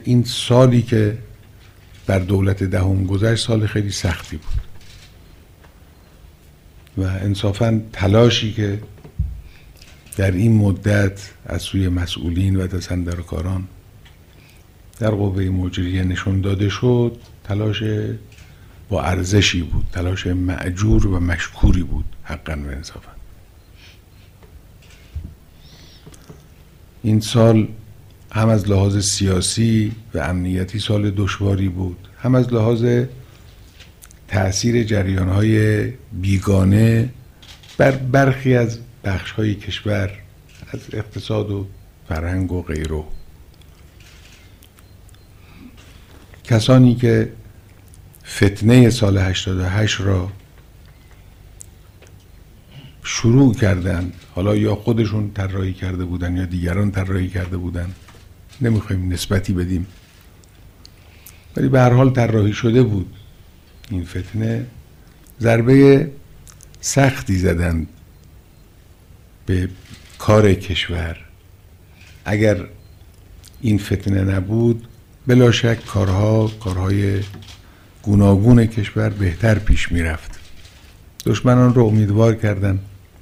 این سالی که بر دولت دهم گذشت سال خیلی سختی بود و انصافاً تلاشی که در این مدت از سوی مسئولین و دستاندرکاران در قوه مجریه نشون داده شد تلاش با ارزشی بود، تلاش مأجور و مشکوری بود حقاً و انصافاً. این سال هم از لحاظ سیاسی و امنیتی سال دشواری بود، هم از لحاظ تأثیر جریان‌های بیگانه بر برخی از بخش‌های کشور از اقتصاد و فرهنگ و غیره. کسانی که فتنه سال 88 را شروع کردند، حالا یا خودشون طراحی کرده بودن یا دیگران طراحی کرده بودن، نمیخوایم نسبتی بدیم، ولی به هر حال طراحی شده بود این فتنه. ضربه سختی زدند به کار کشور. اگر این فتنه نبود بلا شک کارهای گوناگون کشور بهتر پیش میرفت. دشمنان رو امیدوار کردن،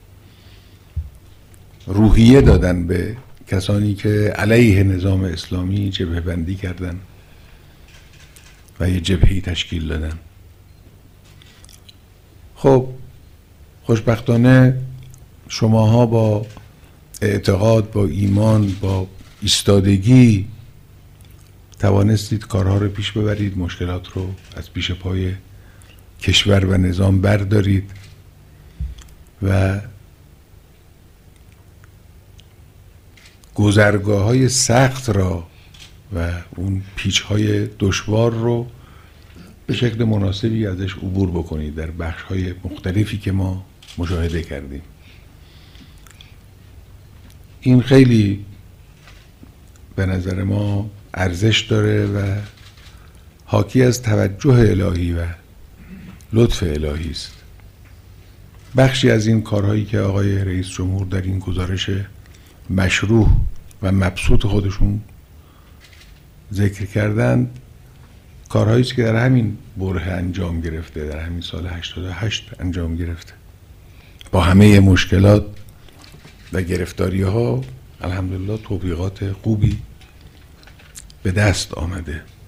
روحیه دادن به کسانی که علیه نظام اسلامی جبهه بندی کردن و یه جبهه‌ای تشکیل دادن. خب خوشبختانه شماها با اعتقاد، با ایمان، با ایستادگی توانستید کارها رو پیش ببرید، مشکلات رو از پیش پای کشور و نظام بردارید و گذرگاه‌های سخت را و اون پیچ‌های دشوار رو به شکل مناسبی ازش عبور بکنید در بخش‌های مختلفی که ما مشاهده کردیم. این خیلی به نظر ما ارزش داره و حاکی از توجه الهی و لطف الهی است. بخشی از این کارهایی که آقای رئیس جمهور در این گزارش مشروح و مبسوط خودشون ذکر کردند کارهایی است که در همین بره انجام گرفته، در همین سال 88 انجام گرفته. با همه مشکلات و گرفتاری ها الحمدلله توفیقات خوبی به دست آمده.